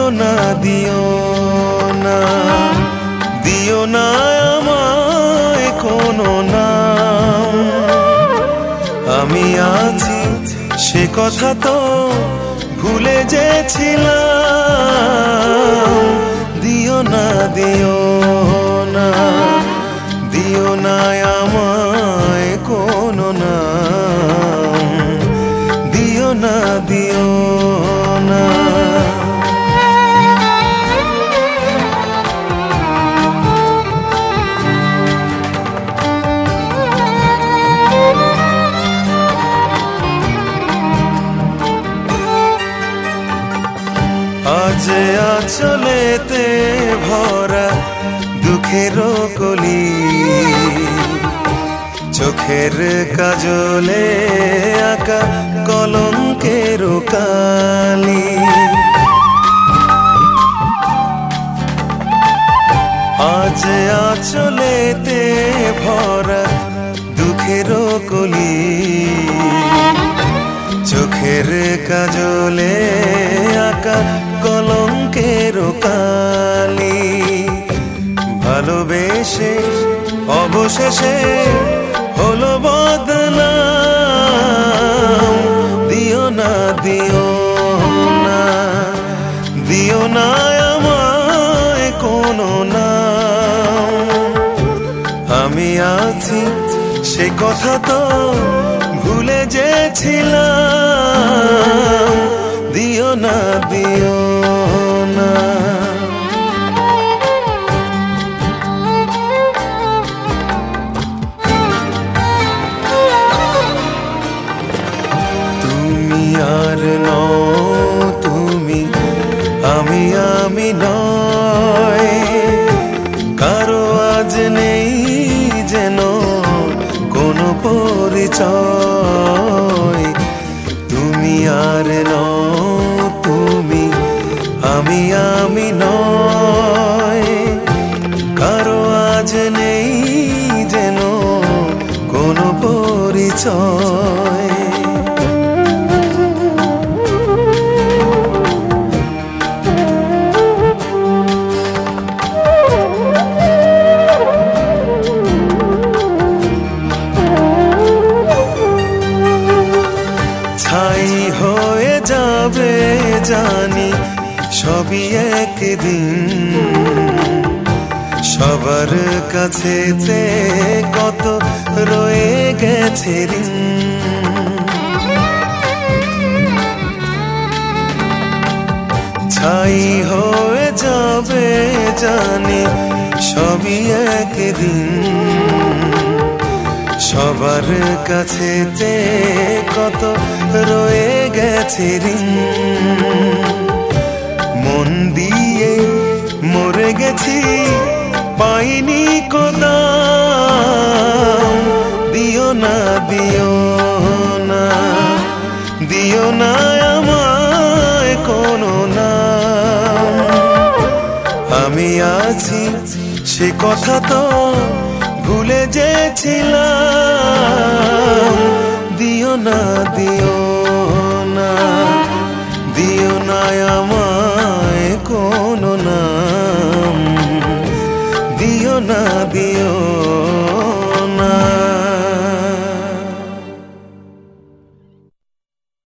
না দিও না, দিও না আমায় কোনো নাম। আমি আছি সে কথা তো ভুলে যেছিলাম। দিও না দিও না, দিও না আমায় কোনো নাম, দিও না দিও না। আজ আঁচলেতে ভরা দুঃখের কলি, চোখের কাজলে আঁকা কলঙ্কের কালি। আজ আঁচলেতে ভরা দুঃখের কলি, চোখের কাজলে আঁকা কলঙ্কের কালি। ভালোবেসে অবশেষে হলো বদনাম। দিও না দিও না, দিও না আমায় কোনো নাম। আমি আছি সে কথা তো ভুলে যেছিলাম। দিও না দিও না। তুমি আর নও তুমি, আমি আমি নয়। কারো আজ নেই যেন কোনো পরিচয়। তুমি আর নও তুমি, আমি আমি নয়। কারো আজ নেই যেন কোনো পরিচয়। ছাই হয়ে যাবে জানি সবই একদিন। সবার কাছে কত রয়ে গেছে ঋণ। ছাই হয়ে যাবে জানি সবই একদিন। সবার কাছে কত রয়ে গেছে ঋণ। মন দিয়ে মরে গেছি পাইনি কোদাম। দিও না দিও না, দিও না আমায় কোনো নাম। আমি আছি সে কথা তো ভুলে যেছিলাম। দিও না দিও না, দিও না আমায় কোনো নাম, দিও না দিও